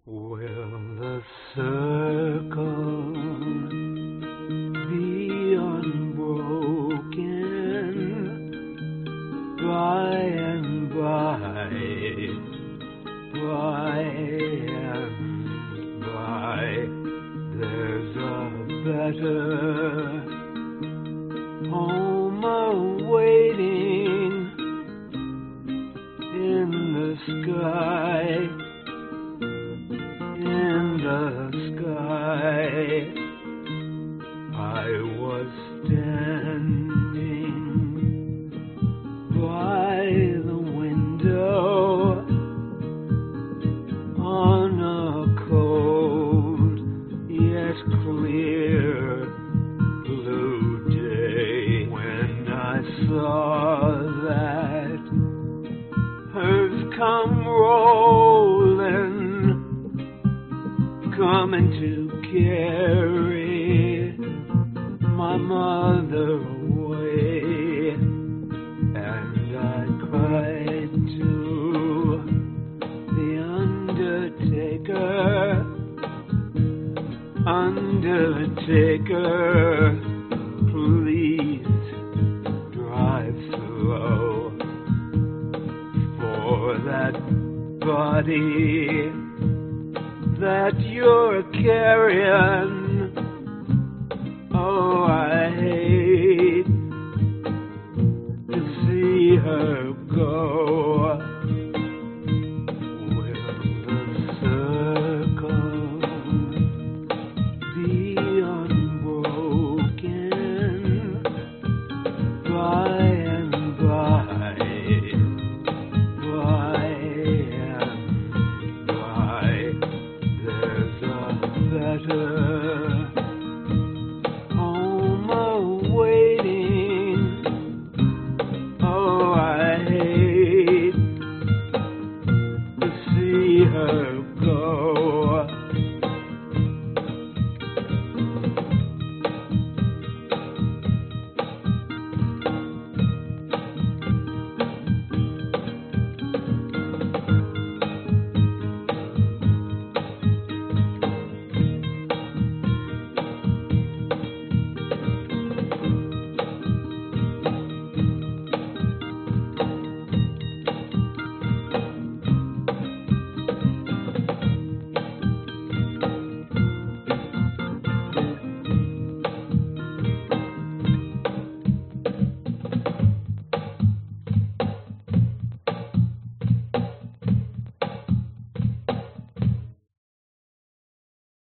Will the circle be unbroken by and by and by? There's a better home awaiting in the sky. In the sky, I was standing by the window on a cold yet clear blue day when I saw that earth come rolling, coming to carry my mother away, and I cried to the undertaker, please drive slow, for that body that you're carrying, oh, I hate to see her go.